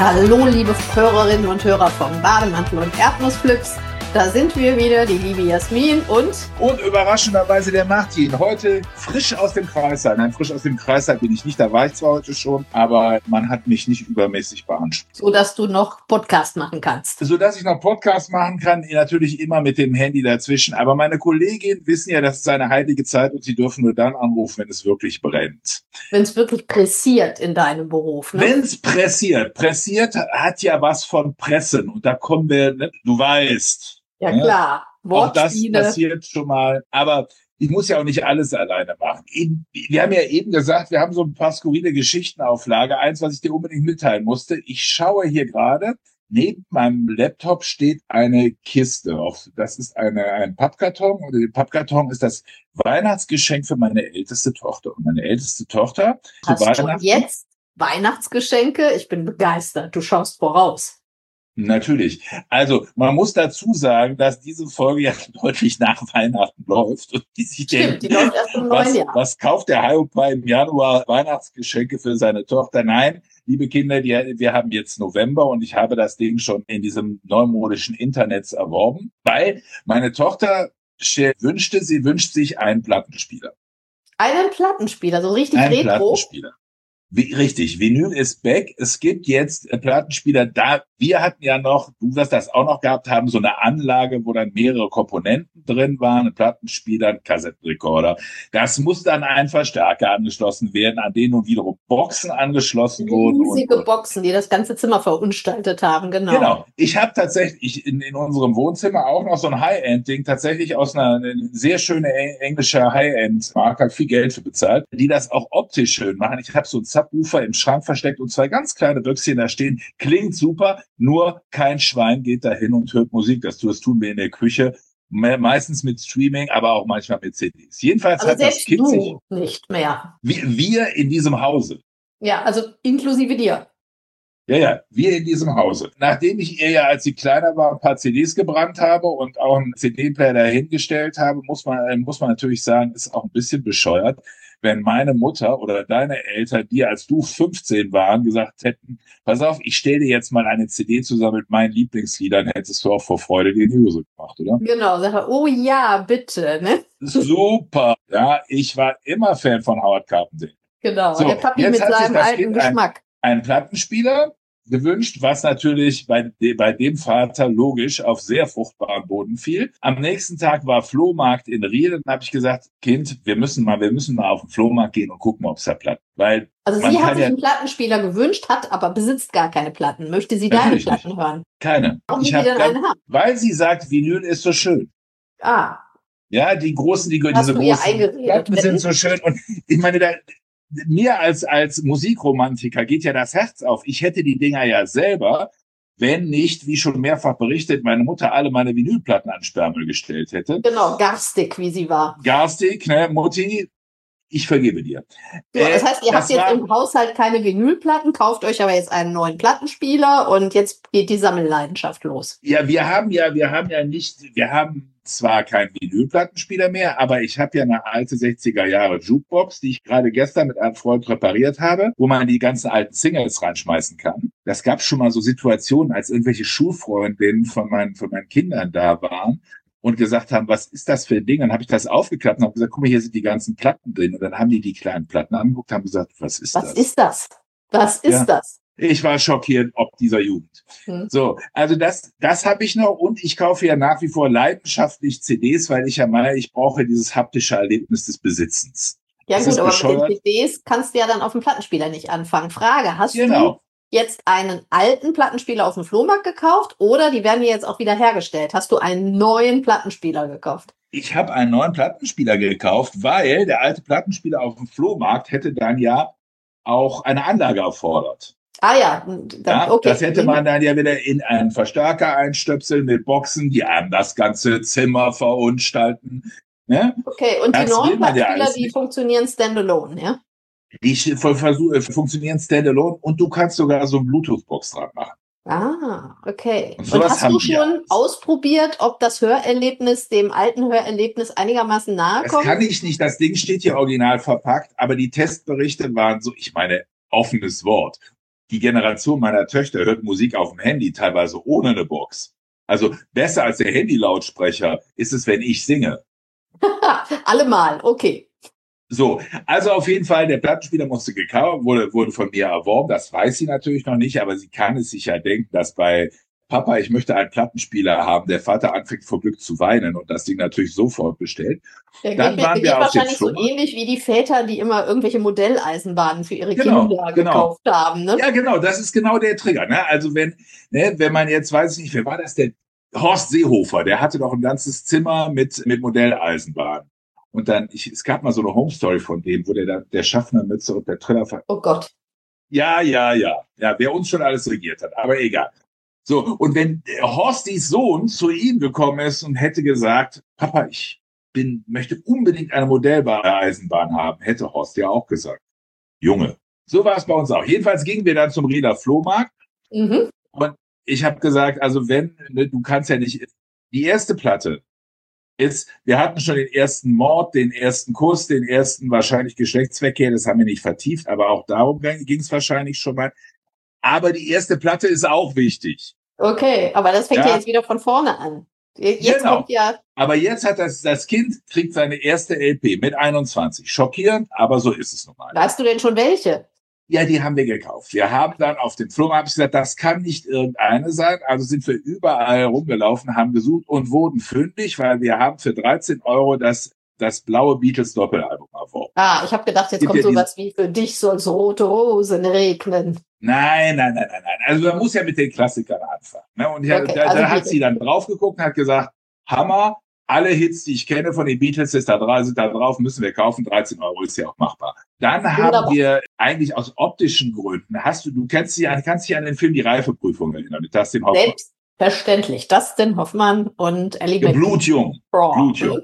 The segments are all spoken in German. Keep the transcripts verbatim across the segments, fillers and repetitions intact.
Hallo, liebe Hörerinnen und Hörer vom Bademantel und Erdnussflips. Da sind wir wieder, die liebe Jasmin und... Und überraschenderweise der Martin. Heute frisch aus dem Kreißsaal. Nein, frisch aus dem Kreißsaal bin ich nicht. Da war ich zwar heute schon, aber man hat mich nicht übermäßig beansprucht. So, dass du noch Podcast machen kannst. So, dass ich noch Podcast machen kann, natürlich immer mit dem Handy dazwischen. Aber meine Kolleginnen wissen ja, das ist eine heilige Zeit und sie dürfen nur dann anrufen, wenn es wirklich brennt. Wenn es wirklich pressiert in deinem Beruf, ne? Wenn es pressiert. Pressiert hat ja was von Pressen. Und da kommen wir, ne? Du weißt... Ja, klar. Auch das Wortspiele. passiert schon mal. Aber ich muss ja auch nicht alles alleine machen. Wir haben ja eben gesagt, wir haben so ein paar skurrile Geschichten auf Lager. Eins, was ich dir unbedingt mitteilen musste. Ich schaue hier gerade, neben meinem Laptop steht eine Kiste. Das ist eine, ein Pappkarton. Und der Pappkarton ist das Weihnachtsgeschenk für meine älteste Tochter. Und meine älteste Tochter zu Hast du Weihnachten. jetzt Weihnachtsgeschenke? Ich bin begeistert. Du schaust voraus. Natürlich. Also man muss dazu sagen, dass diese Folge ja deutlich nach Weihnachten läuft. Und die sich Stimmt, denken, die läuft erst im was, neuen Jahr. was kauft der Hiopai im Januar Weihnachtsgeschenke für seine Tochter? Nein, liebe Kinder, die, wir haben jetzt November und ich habe das Ding schon in diesem neumodischen Internet erworben, weil meine Tochter wünschte, sie wünscht sich einen Plattenspieler. Einen Plattenspieler, so richtig Ein retro. Plattenspieler. Wie, richtig, Vinyl ist back. Es gibt jetzt äh, Plattenspieler da. Wir hatten ja noch, du wirst das auch noch gehabt haben, so eine Anlage, wo dann mehrere Komponenten drin waren, ein Plattenspieler, ein Kassettenrekorder. Das muss dann ein Verstärker angeschlossen werden, an denen nun wiederum Boxen angeschlossen wurden. Riesige und, und. Boxen, die das ganze Zimmer verunstaltet haben, genau. Genau. Ich habe tatsächlich in, in unserem Wohnzimmer auch noch so ein High-End-Ding, tatsächlich aus einer eine sehr schöne englische High-End-Marke, viel Geld für bezahlt, die das auch optisch schön machen. Ich habe so ein Subwoofer im Schrank versteckt und zwei ganz kleine Büchschen da stehen. Klingt super, nur kein Schwein geht da hin und hört Musik. Das, das tun wir in der Küche. Meistens mit Streaming, aber auch manchmal mit C Ds. Jedenfalls also hat das selbst Kind sich... du nicht mehr. Wir, wir in diesem Hause. Ja, also inklusive dir. Ja, ja, wir in diesem Hause. Nachdem ich ihr ja, als sie kleiner war, ein paar C Ds gebrannt habe und auch einen C D-Player dahingestellt habe, muss man, muss man natürlich sagen, ist auch ein bisschen bescheuert, wenn meine Mutter oder deine Eltern, die als du fünfzehn waren, gesagt hätten, pass auf, ich stelle dir jetzt mal eine C D zusammen mit meinen Lieblingsliedern, hättest du auch vor Freude die Hose gemacht, oder? Genau, sag mal, oh ja, bitte, ne? Super, ja, ich war immer Fan von Howard Carpendale. Genau, So, der Papi jetzt mit hat sich seinem das alten Kind Geschmack. Ein, ein Plattenspieler gewünscht, was natürlich bei, de, bei dem Vater logisch auf sehr fruchtbaren Boden fiel. Am nächsten Tag war Flohmarkt in Ried, dann habe ich gesagt, Kind, wir müssen mal, wir müssen mal auf den Flohmarkt gehen und gucken, ob es da Platten. Weil also man sie hat kann sich ja, einen Plattenspieler gewünscht, hat aber besitzt gar keine Platten. Möchte sie deine Natürlich Platten nicht. hören? Keine. Warum Ich will sie hab denn dann, eine haben? weil sie sagt, Vinyl ist so schön. Ah, Ja, die großen, die hast diese du ihr großen eingeredet, Platten wenn? sind so schön. Und ich meine, da, mir als als Musikromantiker geht ja das Herz auf. Ich hätte die Dinger ja selber, wenn nicht, wie schon mehrfach berichtet, meine Mutter alle meine Vinylplatten an Sperrmüll gestellt hätte. Genau, garstig, wie sie war. Garstig, ne, Mutti, ich vergebe dir. So, das heißt, ihr das habt jetzt war- im Haushalt keine Vinylplatten, kauft euch aber jetzt einen neuen Plattenspieler und jetzt geht die Sammelleidenschaft los. Ja, wir haben ja, wir haben ja nicht, wir haben zwar keinen Vinylplattenspieler mehr, aber ich habe ja eine alte sechziger Jahre Jukebox, die ich gerade gestern mit einem Freund repariert habe, wo man die ganzen alten Singles reinschmeißen kann. Das gab schon mal so Situationen, als irgendwelche Schulfreundinnen von meinen, von meinen Kindern da waren und gesagt haben, was ist das für ein Ding? Dann habe ich das aufgeklappt und habe gesagt, guck mal, hier sind die ganzen Platten drin. Und dann haben die die kleinen Platten angeguckt und haben gesagt, was ist Was das? ist das? Was ist Ja. das? Ich war schockiert ob dieser Jugend. Hm. So, also das, das habe ich noch und ich kaufe ja nach wie vor leidenschaftlich C Ds, weil ich ja meine, ich brauche dieses haptische Erlebnis des Besitzens. Ja Das gut, ist aber bescheuert. mit den C Ds kannst du ja dann auf dem Plattenspieler nicht anfangen. Frage, hast Genau. du jetzt einen alten Plattenspieler auf dem Flohmarkt gekauft oder die werden dir jetzt auch wieder hergestellt? Hast du einen neuen Plattenspieler gekauft? Ich habe einen neuen Plattenspieler gekauft, weil der alte Plattenspieler auf dem Flohmarkt hätte dann ja auch eine Anlage erfordert. Ah ja, dann, Ja, okay. das hätte man dann ja wieder in einen Verstärker einstöpseln mit Boxen, die einem das ganze Zimmer verunstalten. Ne? Okay, und die Das will neuen man ja Plattenspieler, alles die nicht. funktionieren standalone, ja? Die versuch, funktionieren standalone und du kannst sogar so eine Bluetooth-Box dran machen. Ah, okay. Und Und sowas hast haben du die schon alles. ausprobiert, ob das Hörerlebnis dem alten Hörerlebnis einigermaßen nahe Das kommt? kann ich nicht. Das Ding steht hier original verpackt, aber die Testberichte waren so, ich meine, offenes Wort. die Generation meiner Töchter hört Musik auf dem Handy, teilweise ohne eine Box. Also besser als der Handy-Lautsprecher ist es, wenn ich singe. Allemal, okay. So, also auf jeden Fall, der Plattenspieler musste gekauft, wurde, wurde von mir erworben. Das weiß sie natürlich noch nicht, aber sie kann es sich ja denken, dass bei Papa, ich möchte einen Plattenspieler haben, der Vater anfängt vor Glück zu weinen und das Ding natürlich sofort bestellt. Der Dann geht, waren der wir geht auf dem wahrscheinlich so Flohmarkt. ähnlich wie die Väter, die immer irgendwelche Modelleisenbahnen für ihre Genau, Kinder genau. gekauft haben. Ne? Ja, genau, das ist genau der Trigger. Ne? Also wenn, ne, wenn man jetzt, weiß ich nicht, wer war das, der Horst Seehofer, der hatte doch ein ganzes Zimmer mit, mit Modelleisenbahn. Und dann, ich, es gab mal so eine Home-Story von dem, wo der da, der Schaffnermütze und der Triller ver- Oh Gott. Ja, ja, ja. Ja, wer uns schon alles regiert hat, aber egal. So, und wenn Horstis Sohn zu ihm gekommen ist und hätte gesagt, Papa, ich bin, möchte unbedingt eine Modelleisenbahn haben, hätte Horst ja auch gesagt. Junge. So war es bei uns auch. Jedenfalls gingen wir dann zum Rieder Flohmarkt. Mhm. Und ich habe gesagt, also wenn, ne, du kannst ja nicht, die erste Platte ist, wir hatten schon den ersten Mord, den ersten Kuss, den ersten wahrscheinlich Geschlechtsverkehr, das haben wir nicht vertieft, aber auch darum ging es wahrscheinlich schon mal. Aber die erste Platte ist auch wichtig. Okay, aber das fängt ja, ja jetzt wieder von vorne an. Jetzt genau. kommt ja. Aber jetzt hat das, das Kind kriegt seine erste L P mit einundzwanzig. Schockierend, aber so ist es nun mal. Weißt du denn schon welche? Ja, die haben wir gekauft. Wir haben dann auf dem Flohmarkt gesagt, das kann nicht irgendeine sein. Also sind wir überall rumgelaufen, haben gesucht und wurden fündig, weil wir haben für dreizehn Euro das, das blaue Beatles Doppelalbum erworben. Ah, ich habe gedacht, jetzt Gibt kommt ja sowas wie für dich soll's rote Rosen regnen. Nein, nein, nein, nein, nein. Also man muss ja mit den Klassikern anfangen. Ne? Und ich, Okay, da, also da hat die- sie dann drauf geguckt und hat gesagt, Hammer, alle Hits, die ich kenne von den Beatles, ist da, dra- sind da drauf, müssen wir kaufen. dreizehn Euro ist ja auch machbar. Dann Wunderbar. haben wir eigentlich aus optischen Gründen, hast du, du kennst dich an, kannst dich an den Film Die Reifeprüfung erinnern, mit Dustin Hoffmann. Selbstverständlich. Dustin Hoffmann und Ellie Blutjung. McBraw. Blutjung.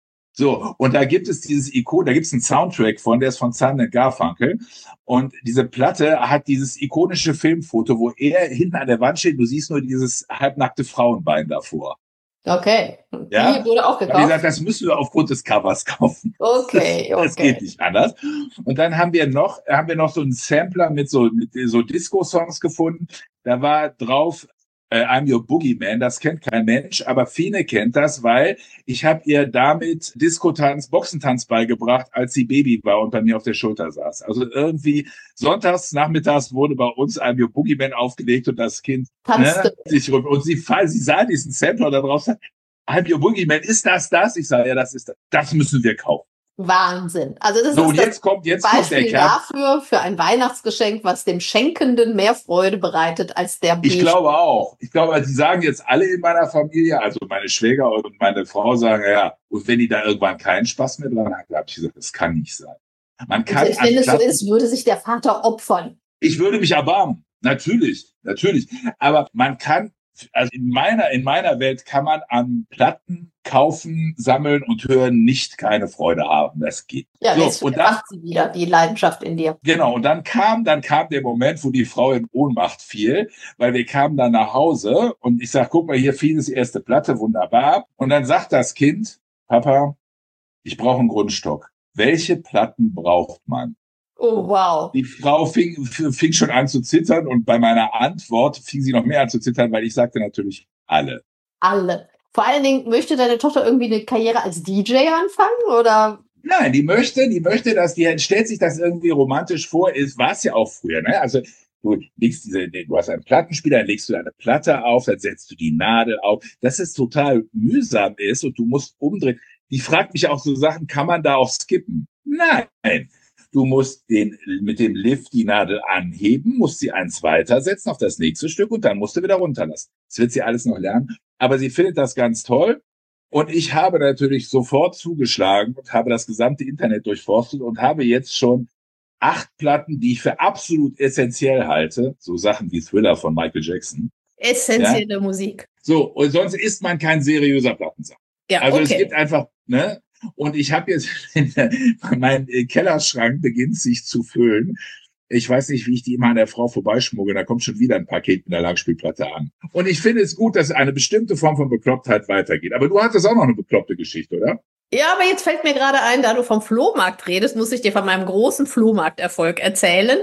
So, und da gibt es dieses Ikon, da gibt es einen Soundtrack von, der ist von Simon and Garfunkel. Und diese Platte hat dieses ikonische Filmfoto, wo er hinten an der Wand steht, du siehst nur dieses halbnackte Frauenbein davor. Okay. Ja? Die wurde auch Da habe ich gekauft. gesagt, das müssen wir aufgrund des Covers kaufen. Okay, Das, das okay. geht nicht anders. Und dann haben wir noch, haben wir noch so einen Sampler mit so, mit so Disco-Songs gefunden. Da war drauf, äh, I'm Your Boogeyman, das kennt kein Mensch, aber Fine kennt das, weil ich habe ihr damit Disco-Tanz, Boxentanz beigebracht, als sie Baby war und bei mir auf der Schulter saß. Also irgendwie sonntags, nachmittags wurde bei uns I'm Your Boogeyman aufgelegt und das Kind Tanzte. ne, sich rüber. Und sie, sie sah diesen Sampler da drauf, sagt, I'm Your Boogeyman, ist das das? Ich sage, ja, das ist das. Das müssen wir kaufen. Wahnsinn. Also das So, ist und das jetzt kommt, jetzt kommt der Beispiel Kern. dafür, für ein Weihnachtsgeschenk, was dem Schenkenden mehr Freude bereitet als der Ich Beige. glaube auch. Ich glaube, die sagen jetzt alle in meiner Familie, also meine Schwäger und meine Frau sagen, ja, und wenn die da irgendwann keinen Spaß mehr dran haben, habe ich gesagt, das kann nicht sein. Man Und kann selbst wenn an es so Platten- ist, würde sich der Vater opfern. Ich würde mich erbarmen. Natürlich, natürlich. Aber man kann, also in meiner, in meiner Welt kann man an Platten kaufen, sammeln und hören nicht keine Freude haben. Das geht. Ja, So, jetzt und dann, erwacht sie wieder, die Leidenschaft in dir. genau, und dann kam, dann kam der Moment, wo die Frau in Ohnmacht fiel, weil wir kamen dann nach Hause und ich sag, guck mal, hier Fines erste Platte, wunderbar. Und dann sagt das Kind, Papa, ich brauche einen Grundstock. Welche Platten braucht man? Oh, wow. Die Frau fing, fing schon an zu zittern und bei meiner Antwort fing sie noch mehr an zu zittern, weil ich sagte natürlich alle. Alle. Vor allen Dingen, möchte deine Tochter irgendwie eine Karriere als D J anfangen? Oder? Nein, die möchte, die möchte, dass die stellt sich das irgendwie romantisch vor, ist, war es ja auch früher, ne? Also du legst diese, du hast einen Plattenspieler, dann legst du eine Platte auf, dann setzt du die Nadel auf, dass es total mühsam ist und du musst umdrehen. Die fragt mich auch so Sachen, kann man da auch skippen? Nein. Du musst den, mit dem Lift die Nadel anheben, musst sie eins weitersetzen auf das nächste Stück und dann musst du wieder runterlassen. Das wird sie alles noch lernen. Aber sie findet das ganz toll. Und ich habe natürlich sofort zugeschlagen und habe das gesamte Internet durchforstet und habe jetzt schon acht Platten, die ich für absolut essentiell halte. So Sachen wie Thriller von Michael Jackson. Essentielle ja? Musik. So, und sonst ist man kein seriöser Plattensammler. Ja, also okay. Es gibt einfach, ne? Und ich habe jetzt, mein Kellerschrank beginnt sich zu füllen. Ich weiß nicht, wie ich die immer an der Frau vorbeischmuggle. Da kommt schon wieder ein Paket mit einer Langspielplatte an. Und ich finde es gut, dass eine bestimmte Form von Beklopptheit weitergeht. Aber du hattest auch noch eine bekloppte Geschichte, oder? Ja, aber jetzt fällt mir gerade ein, da du vom Flohmarkt redest, muss ich dir von meinem großen Flohmarkterfolg erzählen.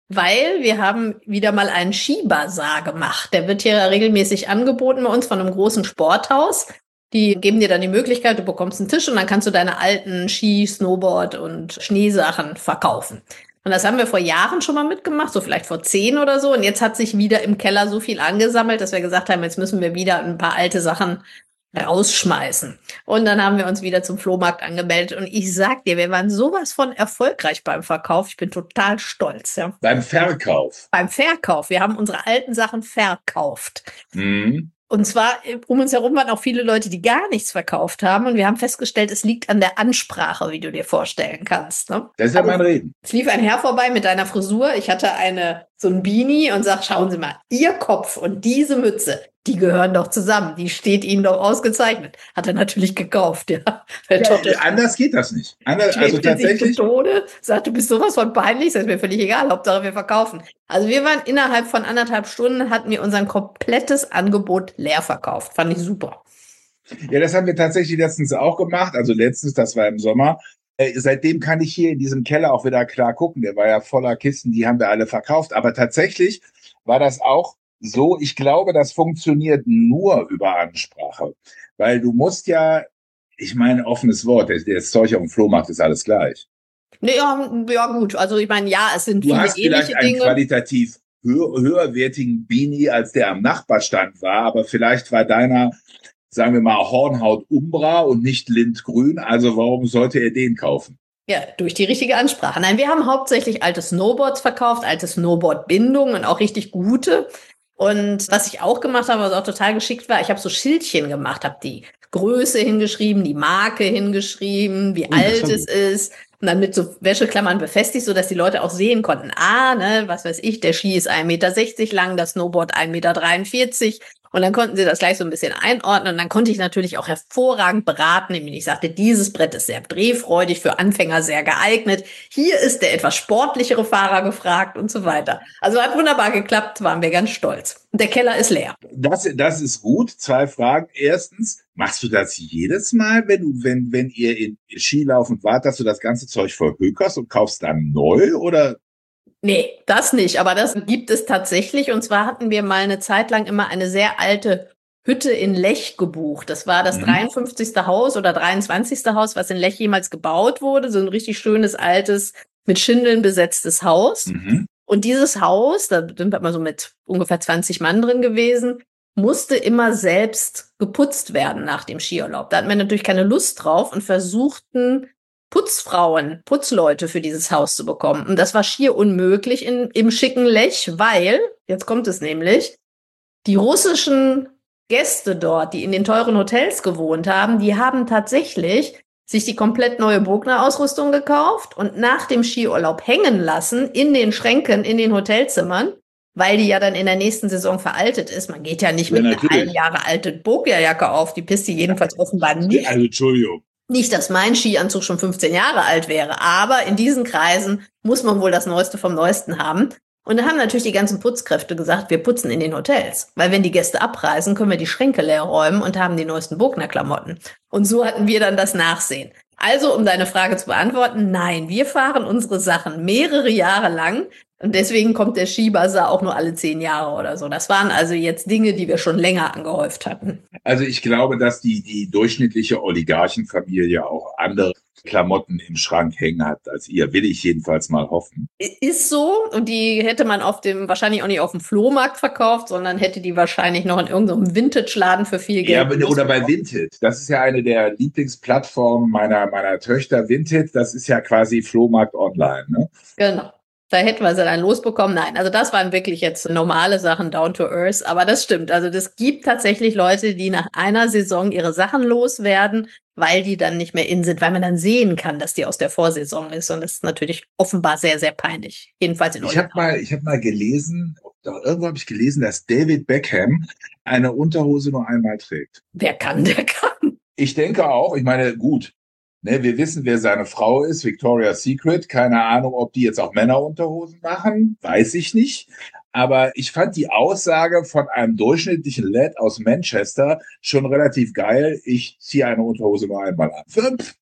weil wir haben wieder mal einen Skibazar gemacht. Der wird hier regelmäßig angeboten bei uns von einem großen Sporthaus. Die geben dir dann die Möglichkeit, du bekommst einen Tisch und dann kannst du deine alten Ski, Snowboard und Schneesachen verkaufen. Und das haben wir vor Jahren schon mal mitgemacht, so vielleicht vor zehn oder so. Und jetzt hat sich wieder im Keller so viel angesammelt, dass wir gesagt haben, jetzt müssen wir wieder ein paar alte Sachen rausschmeißen. Und dann haben wir uns wieder zum Flohmarkt angemeldet. Und ich sag dir, wir waren sowas von erfolgreich beim Verkauf. Ich bin total stolz. Ja. Beim Verkauf? Beim Verkauf. Wir haben unsere alten Sachen verkauft. Mhm. Und zwar um uns herum waren auch viele Leute, die gar nichts verkauft haben. Und wir haben festgestellt, es liegt an der Ansprache, wie du dir vorstellen kannst. Ne? Das ist ja mein Reden. Es lief ein Herr vorbei mit deiner Frisur. Ich hatte eine so ein Beanie und sag, schauen Sie mal, Ihr Kopf und diese Mütze, die gehören doch zusammen. Die steht Ihnen doch ausgezeichnet. Hat er natürlich gekauft, ja. ja anders geht das nicht. Anders, also tatsächlich. Sich Tode, sagt, du bist sowas von peinlich, das ist mir völlig egal, Hauptsache wir verkaufen. Also wir waren innerhalb von anderthalb Stunden, hatten wir unser komplettes Angebot leer verkauft. Fand ich super. Ja, das haben wir tatsächlich letztens auch gemacht. Also letztens, das war im Sommer. Äh, seitdem kann ich hier in diesem Keller auch wieder klar gucken. Der war ja voller Kisten, die haben wir alle verkauft. Aber tatsächlich war das auch so, ich glaube, das funktioniert nur über Ansprache. Weil du musst ja, ich meine, offenes Wort, das Zeug auf dem Flohmarkt ist alles gleich. Nee, ja, ja gut, also ich meine, ja, es sind du viele hast ähnliche vielleicht einen Dinge. qualitativ höher, höherwertigen Beanie, als der am Nachbarstand war, aber vielleicht war deiner, sagen wir mal, Hornhaut Umbra und nicht Lindgrün, also warum sollte er den kaufen? Ja, durch die richtige Ansprache. Nein, wir haben hauptsächlich alte Snowboards verkauft, alte Snowboard-Bindungen und auch richtig gute. Und was ich auch gemacht habe, was auch total geschickt war, ich habe so Schildchen gemacht, habe die Größe hingeschrieben, die Marke hingeschrieben, wie oh, alt es ist und dann mit so Wäscheklammern befestigt, so dass die Leute auch sehen konnten, ah, ne, was weiß ich, der Ski ist ein Meter sechzig lang, das Snowboard ein Meter dreiundvierzig und dann konnten sie das gleich so ein bisschen einordnen und dann konnte ich natürlich auch hervorragend beraten, nämlich ich sagte, dieses Brett ist sehr drehfreudig, für Anfänger sehr geeignet, hier ist der etwas sportlichere Fahrer gefragt und so weiter. Also hat wunderbar geklappt, waren wir ganz stolz. Und der Keller ist leer. Das, das ist gut. Zwei Fragen. Erstens, machst du das jedes Mal, wenn du, wenn, wenn ihr in Skilaufen wart, dass du das ganze Zeug verhökerst und kaufst dann neu oder? Nee, das nicht, aber das gibt es tatsächlich. Und zwar hatten wir mal eine Zeit lang immer eine sehr alte Hütte in Lech gebucht. Das war das mhm. dreiundfünfzigste Haus oder dreiundzwanzigste Haus, was in Lech jemals gebaut wurde. So ein richtig schönes, altes, mit Schindeln besetztes Haus. Mhm. Und dieses Haus, da sind wir mal so mit ungefähr zwanzig Mann drin gewesen, musste immer selbst geputzt werden nach dem Skiurlaub. Da hatten wir natürlich keine Lust drauf und versuchten, Putzfrauen, Putzleute für dieses Haus zu bekommen. Und das war schier unmöglich in, im schicken Lech, weil, jetzt kommt es nämlich, die russischen Gäste dort, die in den teuren Hotels gewohnt haben, die haben tatsächlich sich die komplett neue Bogner-Ausrüstung gekauft und nach dem Skiurlaub hängen lassen in den Schränken, in den Hotelzimmern, weil die ja dann in der nächsten Saison veraltet ist. Man geht ja nicht ja, mit natürlich. einer ein Jahre alten Bognerjacke auf, die Piste jedenfalls offenbar nicht. Also, Entschuldigung. Nicht, dass mein Skianzug schon fünfzehn Jahre alt wäre, aber in diesen Kreisen muss man wohl das Neueste vom Neuesten haben. Und da haben natürlich die ganzen Putzkräfte gesagt, wir putzen in den Hotels. Weil wenn die Gäste abreisen, können wir die Schränke leer räumen und haben die neuesten Bogner-Klamotten. Und so hatten wir dann das Nachsehen. Also, um deine Frage zu beantworten, nein, wir fahren unsere Sachen mehrere Jahre lang. Und deswegen kommt der Skibazar auch nur alle zehn Jahre oder so. Das waren also jetzt Dinge, die wir schon länger angehäuft hatten. Also ich glaube, dass die, die durchschnittliche Oligarchenfamilie auch andere Klamotten im Schrank hängen hat als ihr. Will ich jedenfalls mal hoffen. Ist so. Und die hätte man auf dem, wahrscheinlich auch nicht auf dem Flohmarkt verkauft, sondern hätte die wahrscheinlich noch in irgendeinem Vintage-Laden für viel Geld. Ja, oder bei Vinted. Das ist ja eine der Lieblingsplattformen meiner, meiner Töchter. Vinted, das ist ja quasi Flohmarkt online, ne? Genau. Da hätten wir sie dann losbekommen. Nein, also das waren wirklich jetzt normale Sachen, down to earth. Aber das stimmt. Also das gibt tatsächlich Leute, die nach einer Saison ihre Sachen loswerden, weil die dann nicht mehr in sind, weil man dann sehen kann, dass die aus der Vorsaison ist. Und das ist natürlich offenbar sehr, sehr peinlich. Jedenfalls in Ich habe mal, ich habe mal gelesen, irgendwo habe ich gelesen, dass David Beckham eine Unterhose nur einmal trägt. Wer kann, der kann. Ich denke auch. Ich meine, gut. Ne, wir wissen, wer seine Frau ist, Victoria's Secret. Keine Ahnung, ob die jetzt auch Männerunterhosen machen, weiß ich nicht. Aber ich fand die Aussage von einem durchschnittlichen Lad aus Manchester schon relativ geil. Ich ziehe eine Unterhose nur einmal an. Fünf.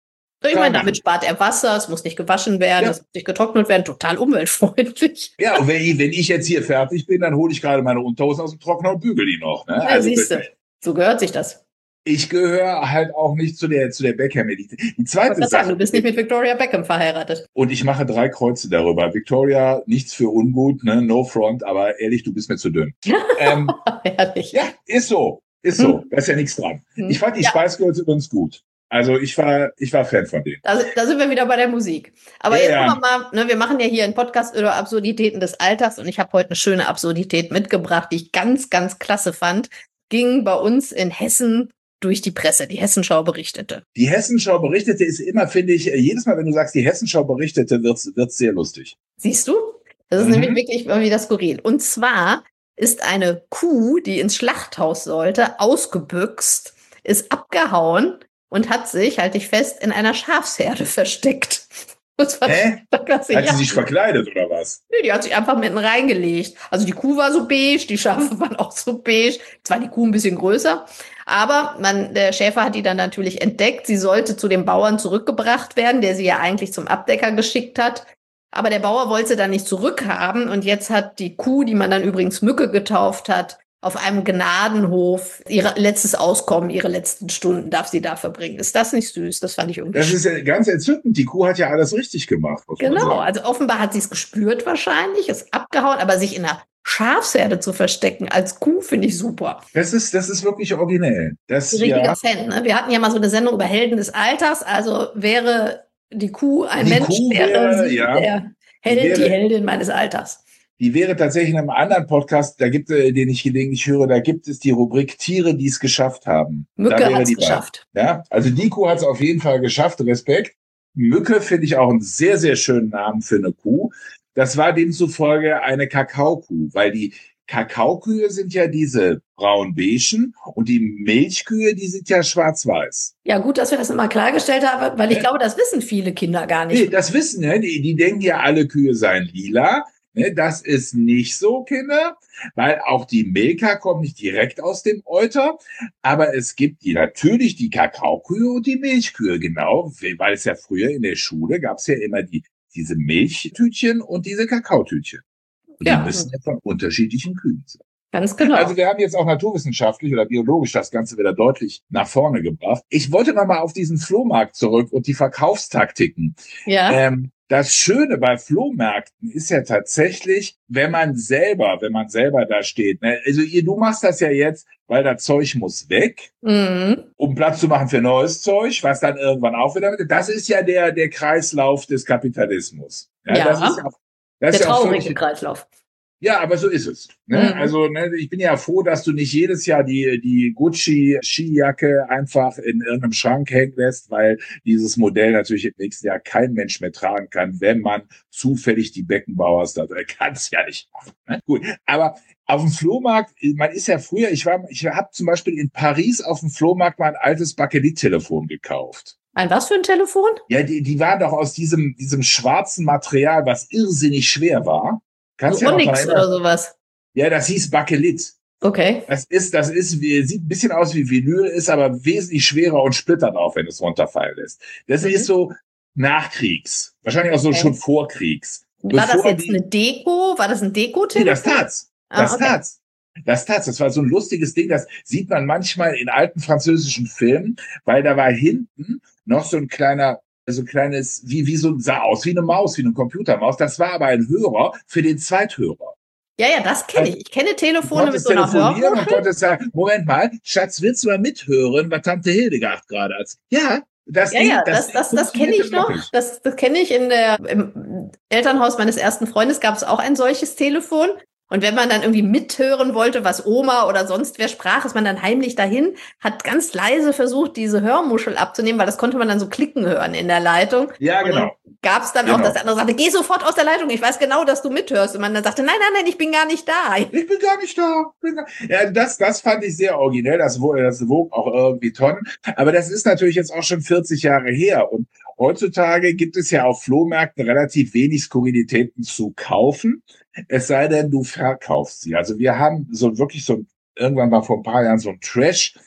So, ich meine, damit spart er Wasser, es muss nicht gewaschen werden, es Ja. muss nicht getrocknet werden, total umweltfreundlich. Ja, und wenn ich, wenn ich jetzt hier fertig bin, dann hole ich gerade meine Unterhosen aus dem Trockner und bügel die noch. Ne? Ja, Also siehst du, so gehört sich das. ich gehöre halt auch nicht zu der zu der Beckham-Elite. Die Ich zweite wollte gerade Sache, sagen, du bist nicht mit Victoria Beckham verheiratet. und ich mache drei Kreuze darüber. Victoria, nichts für ungut, ne? No front, aber ehrlich, du bist mir zu dünn. ähm, Ehrlich. ja, ist so, ist so. Da ist ja nichts dran. Hm. Ich fand die Ja. Spice Girls übrigens gut. Also ich war, ich war Fan von denen. Da, da sind wir wieder bei der Musik. Aber Ja, jetzt ja. gucken wir mal, ne, wir machen ja hier einen Podcast über Absurditäten des Alltags und ich habe heute eine schöne Absurdität mitgebracht, die ich ganz, ganz klasse fand. Ging bei uns in Hessen durch die Presse. Die Hessenschau berichtete. Die Hessenschau berichtete ist immer, finde ich, jedes Mal, wenn du sagst, die Hessenschau berichtete, wird's, wird's sehr lustig. Siehst du? Das ist Mhm. nämlich wirklich mal wieder skurril. Und zwar ist eine Kuh, die ins Schlachthaus sollte, ausgebüxt, ist abgehauen und hat sich, halte ich fest, in einer Schafsherde versteckt. Das war Hä? klasse, Hat ja. sie sich verkleidet oder was? Nee, die hat sich einfach mitten reingelegt. Also die Kuh war so beige, die Schafe waren auch so beige. Zwar die Kuh ein bisschen größer, aber man, der Schäfer hat die dann natürlich entdeckt. Sie sollte zu dem Bauern zurückgebracht werden, der sie ja eigentlich zum Abdecker geschickt hat. Aber der Bauer wollte sie dann nicht zurückhaben. Und jetzt hat die Kuh, die man dann übrigens Mücke getauft hat, auf einem Gnadenhof ihr letztes Auskommen, ihre letzten Stunden darf sie da verbringen. Ist das nicht süß? Das fand ich irgendwie Das ist ja ganz entzückend. Die Kuh hat ja alles richtig gemacht. Muss man Genau, sagen. also offenbar hat sie es gespürt wahrscheinlich, ist abgehauen, aber sich in einer Schafsherde zu verstecken als Kuh finde ich super. Das ist, das ist wirklich originell. Das, Ein richtiger ja, Fan. Ne? Wir hatten ja mal so eine Sendung über Helden des Alters, also wäre die Kuh ein Die Mensch, Kuh wäre, wäre, sie ja, der Held, wäre- die Heldin meines Alters. die wäre tatsächlich in einem anderen Podcast, da gibt es, den ich gelegentlich höre, da gibt es die Rubrik Tiere, die es geschafft haben. Da Mücke wäre hat es die bei. geschafft. Ja, also die Kuh hat es auf jeden Fall geschafft. Respekt. Mücke finde ich auch einen sehr, sehr schönen Namen für eine Kuh. Das war demzufolge eine Kakaokühe, weil die Kakaokühe sind ja diese braun-beigen und die Milchkühe, die sind ja schwarz-weiß. Ja, gut, dass wir das immer klargestellt haben, weil ich Ja. glaube, das wissen viele Kinder gar Nee, nicht. das wissen, ne? Die, die denken ja, alle Kühe seien lila. Ne? Das ist nicht so, Kinder, weil auch die Milka kommt nicht direkt aus dem Euter, aber es gibt die natürlich die Kakaokühe und die Milchkühe, genau, weil es ja früher in der Schule gab es ja immer die diese Milchtütchen und diese Kakaotütchen. Und Ja. die müssen ja von unterschiedlichen Kühen sein. Ganz genau. Also wir haben jetzt auch naturwissenschaftlich oder biologisch das Ganze wieder deutlich nach vorne gebracht. Ich wollte noch mal auf diesen Flohmarkt zurück und die Verkaufstaktiken. ja. Ähm, das Schöne bei Flohmärkten ist ja tatsächlich, wenn man selber, wenn man selber da steht. Ne? Also ihr, du machst das ja jetzt, weil das Zeug muss weg, Mhm. um Platz zu machen für neues Zeug, was dann irgendwann auch wieder. Das ist ja der der Kreislauf des Kapitalismus. Ja. das ist ja auch, das Der ist ja auch traurige völlig, Kreislauf. ja, aber so ist es. Ne? Mhm. Also ne, ich bin ja froh, dass du nicht jedes Jahr die die Gucci Skijacke einfach in irgendeinem Schrank hängen lässt, weil dieses Modell natürlich im nächsten Jahr kein Mensch mehr tragen kann, wenn man zufällig die Beckenbauers da drin kann es ja nicht machen. Ne? Gut, aber auf dem Flohmarkt, man ist ja früher, ich war, ich habe zum Beispiel in Paris auf dem Flohmarkt mal ein altes Bakelit-Telefon gekauft. Ein was für ein Telefon? Ja, die, die waren doch aus diesem diesem schwarzen Material, was irrsinnig schwer war. Kannst So du ja noch dran Onyx erinnern? oder sowas. Ja, das hieß Bakelit. Okay. Das ist, das ist, wie, sieht ein bisschen aus wie Vinyl, ist aber wesentlich schwerer und splittert auf, wenn es runterfallen lässt. Das Mhm. ist so Nachkriegs. Wahrscheinlich auch so Okay. schon Vorkriegs. War das Bevor jetzt die- eine Deko? War das ein Nee, Deko-Telefon? das tat's. Ah, Das okay. tat's. Das tat's. Das war so ein lustiges Ding. Das sieht man manchmal in alten französischen Filmen, weil da war hinten noch so ein kleiner, so ein kleines, wie, wie so, sah aus wie eine Maus, wie eine Computermaus. Das war aber ein Hörer für den Zweithörer. Ja, ja, das kenne ich. Ich kenne Du Telefone mit konntest so einer telefonieren und Hörmuschel. konntest sagen, Moment mal, Schatz, willst du mal mithören, was Tante Hildegard gerade als, ja, das Ja, Ding, ja, das, das, das kenne ich noch. wirklich. Das, das kenne ich in der, im Elternhaus meines ersten Freundes gab es auch ein solches Telefon. Und wenn man dann irgendwie mithören wollte, was Oma oder sonst wer sprach, ist man dann heimlich dahin, hat ganz leise versucht, diese Hörmuschel abzunehmen, weil das konnte man dann so klicken hören in der Leitung. Ja, Und genau. gab es dann Genau. auch, dass der andere sagte, geh sofort aus der Leitung, ich weiß genau, dass du mithörst. Und man dann sagte, nein, nein, nein, ich bin gar nicht da. Ich bin gar nicht da. Bin gar ja, das, das fand ich sehr originell. Das, wo- das wog auch irgendwie Tonnen. Aber das ist natürlich jetzt auch schon vierzig Jahre her. Und heutzutage gibt es ja auf Flohmärkten relativ wenig Skurrilitäten zu kaufen. Es sei denn, du verkaufst sie. Also wir haben so wirklich so, irgendwann mal vor ein paar Jahren so ein Trash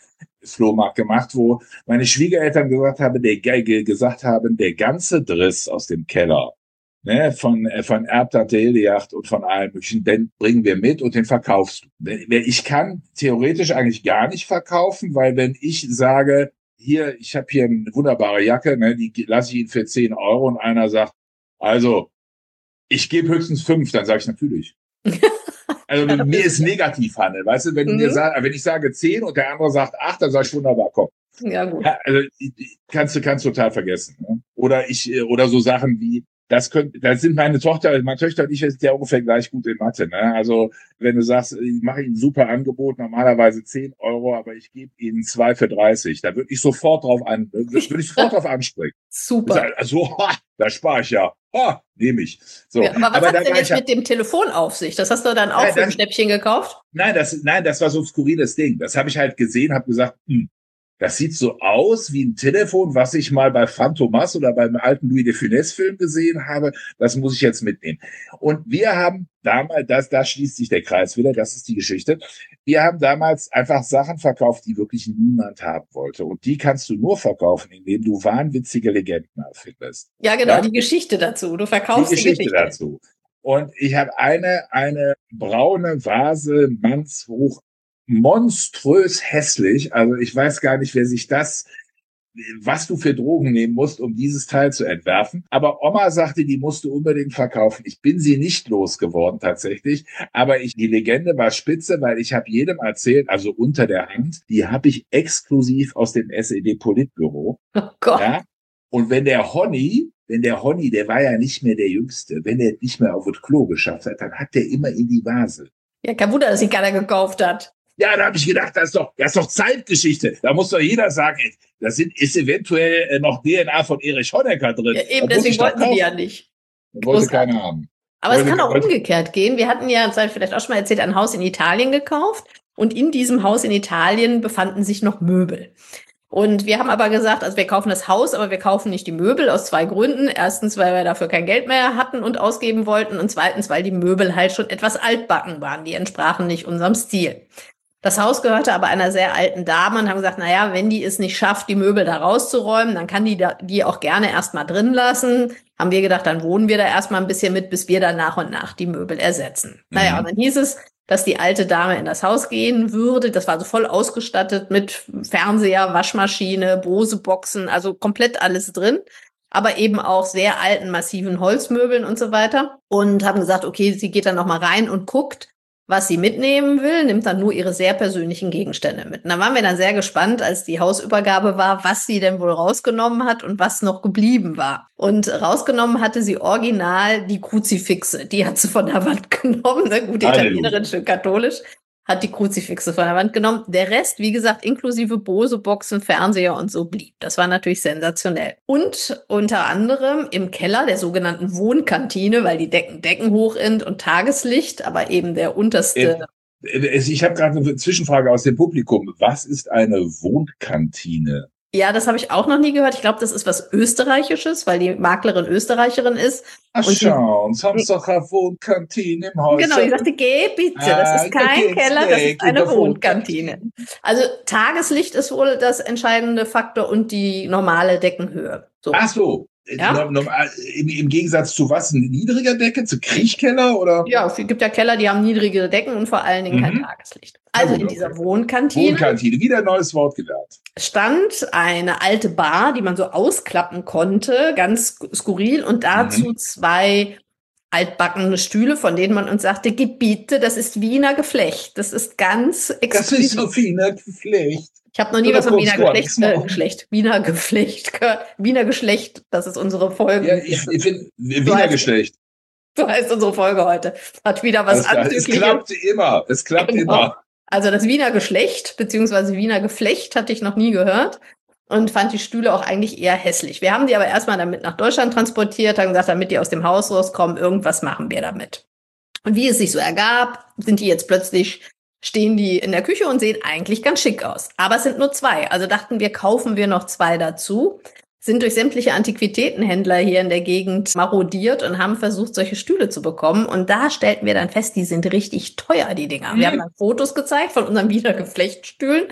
Flohmarkt gemacht, wo meine Schwiegereltern gesagt haben, der, gesagt haben, der ganze Driss aus dem Keller, ne, von, äh, von Erbtante Hildejacht und von allem möglichen, den bringen wir mit und den verkaufst du. Ich kann theoretisch eigentlich gar nicht verkaufen, weil wenn ich sage, hier, ich habe hier eine wunderbare Jacke, ne, die lasse ich Ihnen für zehn Euro und einer sagt, also, ich gebe höchstens fünf, dann sage ich natürlich. Also mir ist Negativhandel, weißt du, wenn du mhm. mir sag, wenn ich sage zehn und der andere sagt acht, dann sag ich wunderbar, komm. Ja, gut. Ja, also kannst du kannst total vergessen. Ne? Oder ich oder so Sachen wie das könnte, das sind meine Tochter, meine Töchter und ich sind ja ungefähr gleich gut in Mathe. Ne? Also wenn du sagst, ich mache Ihnen ein super Angebot, normalerweise zehn Euro, aber ich gebe Ihnen zwei für dreißig, da würde ich sofort drauf an, würde ich sofort drauf ansprechen. Super. Also da spare ich ja. Oh, nehme ich. So, ja, aber was aber hat denn jetzt mit dem Telefon auf sich? Das hast du dann auch nein, für ein Schnäppchen gekauft? Nein, das, nein, das war so ein skurriles Ding. Das habe ich halt gesehen, habe gesagt, hm, das sieht so aus wie ein Telefon, was ich mal bei Phantomas oder beim alten Louis de Funès-Film gesehen habe. Das muss ich jetzt mitnehmen. Und wir haben damals, das, da schließt sich der Kreis wieder, das ist die Geschichte. Wir haben damals einfach Sachen verkauft, die wirklich niemand haben wollte. Und die kannst du nur verkaufen, indem du wahnwitzige Legenden erfindest. Ja, genau, ja? Die Geschichte dazu. Du verkaufst die Geschichte, die Geschichte dazu. Und ich habe eine, eine braune Vase, mannshoch, monströs hässlich. Also ich weiß gar nicht, wer sich das, was du für Drogen nehmen musst, um dieses Teil zu entwerfen. Aber Oma sagte, die musst du unbedingt verkaufen. Ich bin sie nicht losgeworden tatsächlich. Aber ich, die Legende war spitze, weil ich habe jedem erzählt, also unter der Hand, die habe ich exklusiv aus dem S E D-Politbüro. Oh Gott. Ja? Und wenn der Honny, wenn der Honny, der war ja nicht mehr der Jüngste, wenn er nicht mehr auf das Klo geschafft hat, dann hat der immer in die Vase. Ja, kein Wunder, dass sie keiner gekauft hat. Ja, da habe ich gedacht, das ist doch, das ist doch Zeitgeschichte. Da muss doch jeder sagen, ey, da sind, ist eventuell noch D N A von Erich Honecker drin. Ja, eben, deswegen wollten sie die ja nicht. Wollte keiner haben. Aber wollte es kann auch umgekehrt gehen. Wir hatten ja, das habe ich vielleicht auch schon mal erzählt, ein Haus in Italien gekauft. Und in diesem Haus in Italien befanden sich noch Möbel. Und wir haben aber gesagt, also wir kaufen das Haus, aber wir kaufen nicht die Möbel aus zwei Gründen. Erstens, weil wir dafür kein Geld mehr hatten und ausgeben wollten. Und zweitens, weil die Möbel halt schon etwas altbacken waren. Die entsprachen nicht unserem Stil. Das Haus gehörte aber einer sehr alten Dame und haben gesagt, na ja, wenn die es nicht schafft, die Möbel da rauszuräumen, dann kann die da, die auch gerne erstmal drin lassen. Haben wir gedacht, dann wohnen wir da erstmal ein bisschen mit, bis wir dann nach und nach die Möbel ersetzen. Mhm. Naja, und dann hieß es, dass die alte Dame in das Haus gehen würde. Das war so voll ausgestattet mit Fernseher, Waschmaschine, Bose-Boxen, also komplett alles drin. Aber eben auch sehr alten, massiven Holzmöbeln und so weiter. Und haben gesagt, okay, sie geht dann nochmal rein und guckt, was sie mitnehmen will, nimmt dann nur ihre sehr persönlichen Gegenstände mit. Und da waren wir dann sehr gespannt, als die Hausübergabe war, was sie denn wohl rausgenommen hat und was noch geblieben war. Und rausgenommen hatte sie original die Kruzifixe. Die hat sie von der Wand genommen. Eine gute Italienerin, schön katholisch, hat die Kruzifixe von der Wand genommen. Der Rest, wie gesagt, inklusive Bose-Boxen, Fernseher und so blieb. Das war natürlich sensationell. Und unter anderem im Keller der sogenannten Wohnkantine, weil die Decken deckenhoch sind und Tageslicht, aber eben der unterste. Ich habe gerade eine Zwischenfrage aus dem Publikum. Was ist eine Wohnkantine? Ja, das habe ich auch noch nie gehört. Ich glaube, das ist was Österreichisches, weil die Maklerin Österreicherin ist. Ach und schau, uns haben doch eine Wohnkantine im Haus. Genau, ich sagte, geh bitte, das ist kein Keller, das ist eine Wohnkantine. Also Tageslicht ist wohl das entscheidende Faktor und die normale Deckenhöhe. So. Ach so. Ja? Im, Im Gegensatz zu was? Eine niedriger Decke? Zu Kriechkeller? Oder? Ja, es gibt ja Keller, die haben niedrige Decken und vor allen Dingen mhm. kein Tageslicht. Also in dieser Wohnkantine. Wohnkantine, wieder ein neues Wort gelernt. Stand eine alte Bar, die man so ausklappen konnte, ganz skurril. Und dazu mhm. zwei altbackene Stühle, von denen man uns sagte, Gebiete, das ist Wiener Geflecht. Das ist ganz exklusiv. Das ist so Wiener Geflecht. Ich habe noch nie was von Wiener Geflecht, äh, Geschlecht, Wiener Geflecht gehört. Wiener Geschlecht, das ist unsere Folge. Ja, ich, ich finde Wiener so Geschlecht. So heißt unsere Folge heute. Hat wieder was Anzügliches. Es klappt immer, es klappt genau. immer. Also das Wiener Geschlecht, beziehungsweise Wiener Geflecht hatte ich noch nie gehört und fand die Stühle auch eigentlich eher hässlich. Wir haben die aber erstmal damit nach Deutschland transportiert, haben gesagt, damit die aus dem Haus rauskommen, irgendwas machen wir damit. Und wie es sich so ergab, sind die jetzt plötzlich stehen die in der Küche und sehen eigentlich ganz schick aus. Aber es sind nur zwei. Also dachten wir, kaufen wir noch zwei dazu. Sind durch sämtliche Antiquitätenhändler hier in der Gegend marodiert und haben versucht, solche Stühle zu bekommen. Und da stellten wir dann fest, die sind richtig teuer, die Dinger. Mhm. Wir haben dann Fotos gezeigt von unseren Wiener Geflechtstühlen.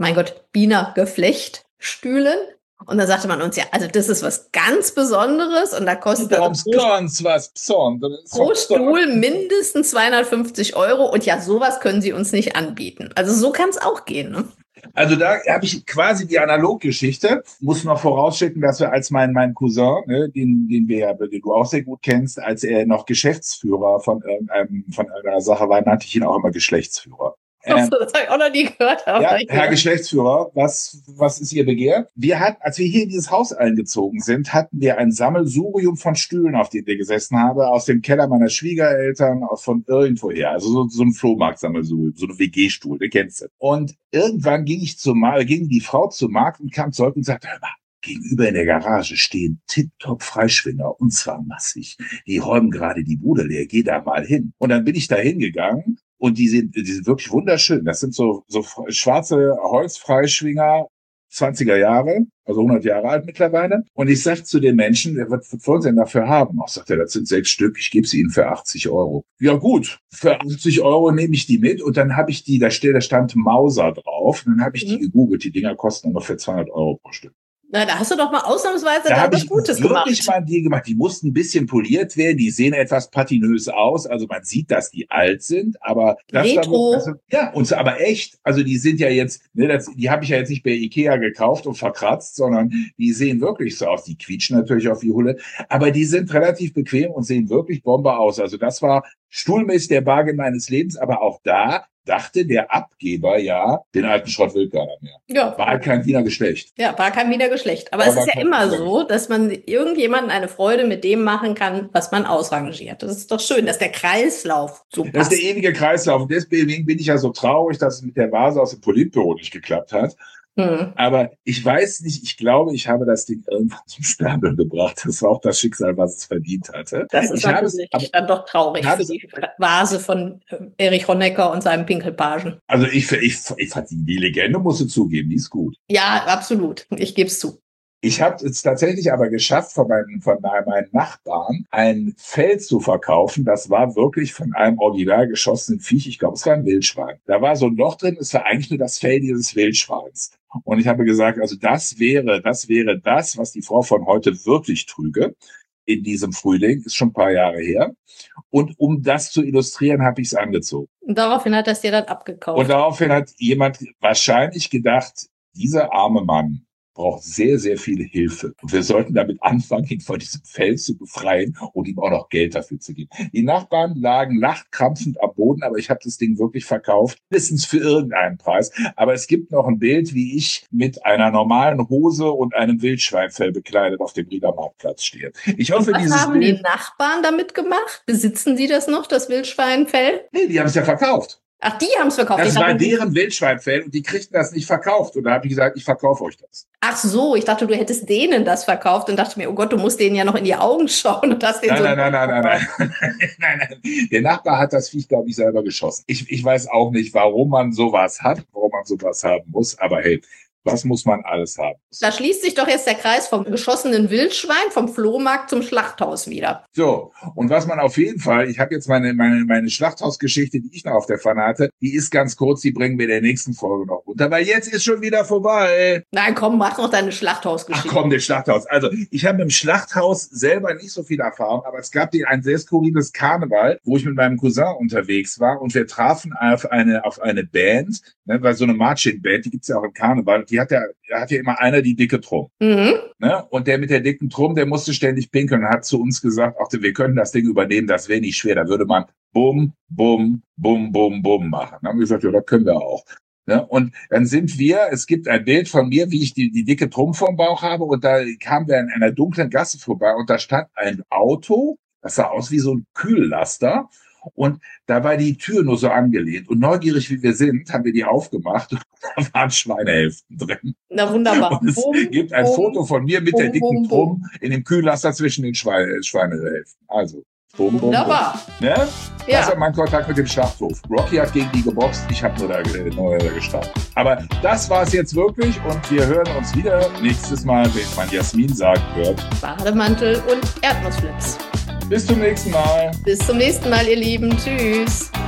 mein Gott, Biener Geflechtstühlen. Und dann sagte man uns, ja, also das ist was ganz Besonderes und da kostet also pro, was Besonderes. pro Stuhl mindestens zweihundertfünfzig Euro und ja, sowas können sie uns nicht anbieten. Also so kann es auch gehen, ne? Also da habe ich quasi die Analoggeschichte. Muss noch vorausschicken, dass wir als mein mein Cousin, ne, den den wir ja, den du auch sehr gut kennst, als er noch Geschäftsführer von irgendeinem von irgendeiner Sache war, nannte ich ihn auch immer Geschlechtsführer. Ähm, das habe ich auch noch nie gehört. Ja, Herr Geschlechtsführer, was, was ist Ihr Begehr? Wir hatten, als wir hier in dieses Haus eingezogen sind, hatten wir ein Sammelsurium von Stühlen, auf denen wir gesessen haben, aus dem Keller meiner Schwiegereltern, aus von irgendwoher. Also so, so ein Flohmarkt-Sammelsurium, so ein W G-Stuhl, den kennst du. Und irgendwann ging ich zum Markt, ging die Frau zum Markt und kam zurück und sagte, hör mal, gegenüber in der Garage stehen Tip-Top Freischwinger und zwar massig. Die räumen gerade die Bude leer, geh da mal hin. Und dann bin ich da hingegangen. Und die sind, die sind wirklich wunderschön. Das sind so, so schwarze Holzfreischwinger, zwanziger Jahre, also hundert Jahre alt mittlerweile. Und ich sag zu den Menschen, was, was wollen sie denn dafür haben? Ach, sagt er, das sind sechs Stück, ich gebe sie ihnen für achtzig Euro. Ja gut, für achtzig Euro nehme ich die mit und dann habe ich die, da steht, da stand Mauser drauf. Und dann habe ich die gegoogelt, die Dinger kosten ungefähr zweihundert Euro pro Stück. Na, da hast du doch mal ausnahmsweise da da was Gutes gemacht. Da habe ich mal die gemacht. Die mussten ein bisschen poliert werden. Die sehen etwas patinös aus. Also man sieht, dass die alt sind, aber das Retro. War, also, ja, und so, aber echt. Also die sind ja jetzt, ne, das, die habe ich ja jetzt nicht bei Ikea gekauft und verkratzt, sondern die sehen wirklich so aus. Die quietschen natürlich auf die Hulle, aber die sind relativ bequem und sehen wirklich Bombe aus. Also das war stuhlmäßig der Bargain meines Lebens, aber auch da dachte der Abgeber ja, den alten Schrott will keiner mehr. Ja. War halt kein Wiener Geschlecht. Ja, war kein Wiener Geschlecht. Aber, Aber es ist ja immer so, dass man irgendjemandem eine Freude mit dem machen kann, was man ausrangiert. Das ist doch schön, dass der Kreislauf so passt. Das ist der ewige Kreislauf. Und deswegen bin ich ja so traurig, dass es mit der Vase aus dem Politbüro nicht geklappt hat. Hm. Aber ich weiß nicht, ich glaube, ich habe das Ding irgendwann zum Sterben gebracht. Das war auch das Schicksal, was es verdient hatte. Das ist ich natürlich es, dann doch traurig für die Vase von Erich Honecker und seinem Pinkelpagen. Also ich, ich, ich fand die, die Legende, musst du zugeben, die ist gut. Ja, absolut. Ich gebe es zu. Ich habe es tatsächlich aber geschafft, von meinen, von meinen Nachbarn ein Fell zu verkaufen. Das war wirklich von einem original geschossenen Viech. Ich glaube, es war ein Wildschwein. Da war so ein Loch drin. Es war eigentlich nur das Fell dieses Wildschweins. Und ich habe gesagt, also das wäre, das wäre das, was die Frau von heute wirklich trüge in diesem Frühling. Ist schon ein paar Jahre her. Und um das zu illustrieren, habe ich es angezogen. Und daraufhin hat das dir dann abgekauft. Und daraufhin hat jemand wahrscheinlich gedacht, dieser arme Mann braucht sehr, sehr viel Hilfe. Und wir sollten damit anfangen, ihn von diesem Feld zu befreien und ihm auch noch Geld dafür zu geben. Die Nachbarn lagen lachkrampfend am Boden, aber ich habe das Ding wirklich verkauft, mindestens für irgendeinen Preis. Aber es gibt noch ein Bild, wie ich mit einer normalen Hose und einem Wildschweinfell bekleidet auf dem Rieder Marktplatz stehe. Ich hoffe, und was dieses haben Bild, die Nachbarn damit gemacht? Besitzen die das noch, das Wildschweinfell? Nee, die haben es ja verkauft. Ach, die haben es verkauft. Das ich war dachte, deren Wildschweinfell und die kriegten das nicht verkauft. Und da habe ich gesagt, ich verkaufe euch das. Ach so, ich dachte, du hättest denen das verkauft und dachte mir, oh Gott, du musst denen ja noch in die Augen schauen und hast den nein, so. Nein, nein, nein, nein, nein, nein, nein. Der Nachbar hat das Viech, glaube ich, selber geschossen. Ich, ich weiß auch nicht, warum man sowas hat, warum man sowas haben muss, aber hey, was muss man alles haben? Da schließt sich doch jetzt der Kreis vom geschossenen Wildschwein, vom Flohmarkt zum Schlachthaus wieder. So, und was man auf jeden Fall, ich habe jetzt meine meine meine Schlachthausgeschichte, die ich noch auf der Pfanne hatte, die ist ganz kurz, die bringen wir in der nächsten Folge noch runter, weil jetzt ist schon wieder vorbei. Nein, komm, mach noch deine Schlachthausgeschichte. Ach komm, der Schlachthaus. Also, ich habe im Schlachthaus selber nicht so viel Erfahrung, aber es gab ein sehr skurriles Karneval, wo ich mit meinem Cousin unterwegs war und wir trafen auf eine auf eine Band, ne, weil so eine Marching-Band, die gibt's ja auch im Karneval. Die hat ja, da hat ja immer einer die dicke Trumm. Mhm. Ne? Und der mit der dicken Trumm, der musste ständig pinkeln und hat zu uns gesagt, ach, wir können das Ding übernehmen, das wäre nicht schwer. Da würde man bum, bum, bum, bum, bum machen. Dann haben wir gesagt, ja, das können wir auch. Ne? Und dann sind wir, es gibt ein Bild von mir, wie ich die, die dicke Trumm vom Bauch habe und da kamen wir in einer dunklen Gasse vorbei und da stand ein Auto, das sah aus wie so ein Kühllaster. Und da war die Tür nur so angelehnt. Und neugierig wie wir sind, haben wir die aufgemacht und da waren Schweinehälften drin. Na wunderbar. Und es bum, gibt ein bum, Foto von mir mit bum, der dicken bum, Trumm in dem Kühllaster zwischen den Schweine, Schweinehälften. Also, bum, bum, wunderbar. Bum. Ne? Ja. Das war mein Kontakt mit dem Schlachthof. Rocky hat gegen die geboxt, ich habe nur da neu gestartet. Aber das war es jetzt wirklich und wir hören uns wieder nächstes Mal, wenn man Jasmin sagen wird. Bademantel und Erdnussflips. Bis zum nächsten Mal. Bis zum nächsten Mal, ihr Lieben. Tschüss.